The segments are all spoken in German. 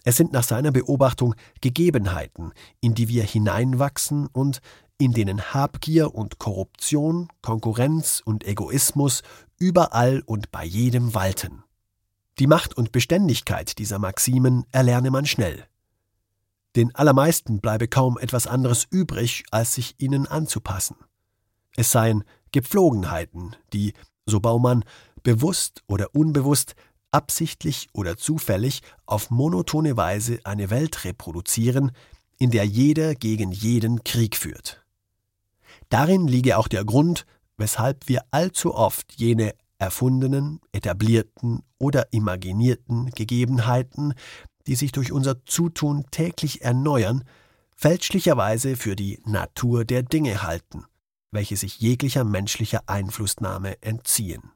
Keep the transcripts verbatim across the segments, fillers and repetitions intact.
Es sind nach seiner Beobachtung Gegebenheiten, in die wir hineinwachsen und in denen Habgier und Korruption, Konkurrenz und Egoismus überall und bei jedem walten. Die Macht und Beständigkeit dieser Maximen erlerne man schnell. Den allermeisten bleibe kaum etwas anderes übrig, als sich ihnen anzupassen. Es seien Gepflogenheiten, die, so Baumann, bewusst oder unbewusst, absichtlich oder zufällig auf monotone Weise eine Welt reproduzieren, in der jeder gegen jeden Krieg führt. Darin liege auch der Grund, weshalb wir allzu oft jene erfundenen, etablierten oder imaginierten Gegebenheiten, die sich durch unser Zutun täglich erneuern, fälschlicherweise für die Natur der Dinge halten, welche sich jeglicher menschlicher Einflussnahme entziehen.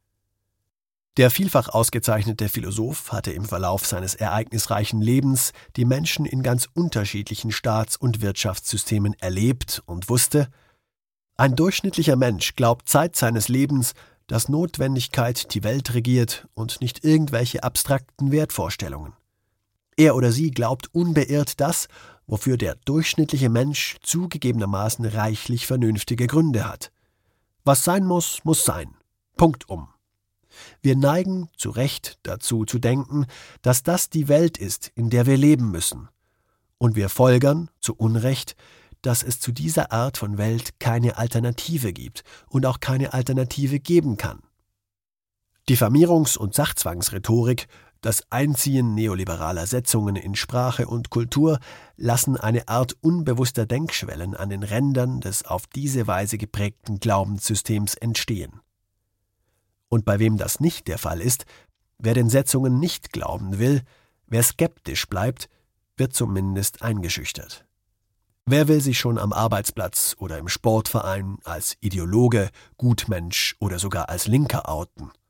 Der vielfach ausgezeichnete Philosoph hatte im Verlauf seines ereignisreichen Lebens die Menschen in ganz unterschiedlichen Staats- und Wirtschaftssystemen erlebt und wusste, ein durchschnittlicher Mensch glaubt Zeit seines Lebens, dass Notwendigkeit die Welt regiert und nicht irgendwelche abstrakten Wertvorstellungen. Er oder sie glaubt unbeirrt das, wofür der durchschnittliche Mensch zugegebenermaßen reichlich vernünftige Gründe hat. Was sein muss, muss sein. Punktum. Wir neigen zu Recht dazu zu denken, dass das die Welt ist, in der wir leben müssen. Und wir folgern, zu Unrecht, dass es zu dieser Art von Welt keine Alternative gibt und auch keine Alternative geben kann. Diffamierungs- und Sachzwangsrhetorik, das Einziehen neoliberaler Setzungen in Sprache und Kultur lassen eine Art unbewusster Denkschwellen an den Rändern des auf diese Weise geprägten Glaubenssystems entstehen. Und bei wem das nicht der Fall ist, wer den Setzungen nicht glauben will, wer skeptisch bleibt, wird zumindest eingeschüchtert. Wer will sich schon am Arbeitsplatz oder im Sportverein als Ideologe, Gutmensch oder sogar als Linker outen?